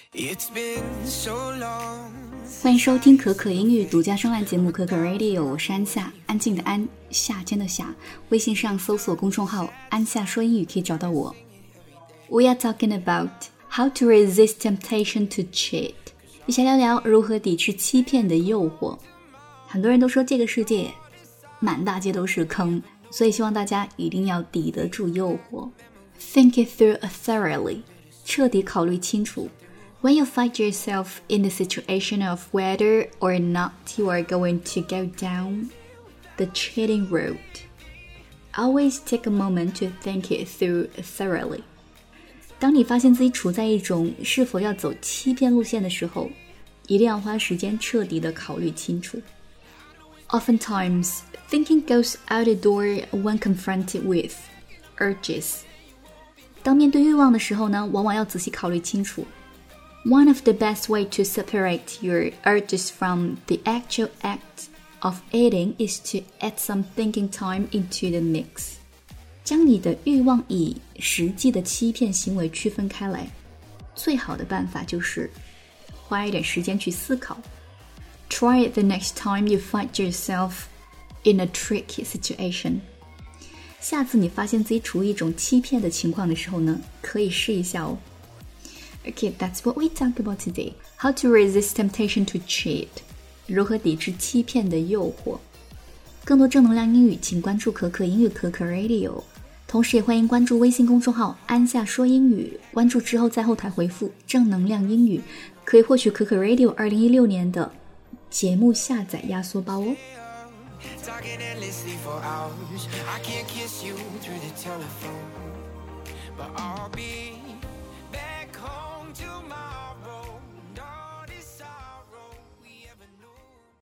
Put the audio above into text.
欢迎收听可可英语独家声浪节目可可 Radio， 我是安夏，安静的安，夏天的夏。微信上搜索公众号安夏说英语可以找到我。We are talking about how to resist temptation to cheat， 一起聊聊如何抵制欺骗的诱惑。很多人都说这个世界满大街都是坑，所以希望大家一定要抵得住诱惑。Think it through thoroughly， 彻底考虑清楚。When you find yourself in the situation of whether or not you are going to go down the cheating road, always take a moment to think it through thoroughly. 当你发现自己处在一种是否要走欺骗路线的时候，一定要花时间彻底的考虑清楚。Oftentimes, thinking goes out the door when confronted with urges. 当面对欲望的时候呢，往往要仔细考虑清楚。One of the best way to separate your urges from the actual act of eating is to add some thinking time into the mix. 将你的欲望与实际的欺骗行为区分开来，最好的办法就是花一点时间去思考。Try it the next time you find yourself in a tricky situation. 下次你发现自己处于一种欺骗的情况的时候呢，可以试一下哦。Okay, that's what we talk about today. How to resist temptation to cheat. 如何抵制欺骗的诱惑。更多正能量英语，请关注可可英语可可 Radio。同时也欢迎关注微信公众号安夏说英语。关注之后在后台回复正能量英语，可以获取可可 Radio 2016年的节目下载压缩包哦。Talking endlessly for hours. I can't kiss you through the telephone, but I'll be back home.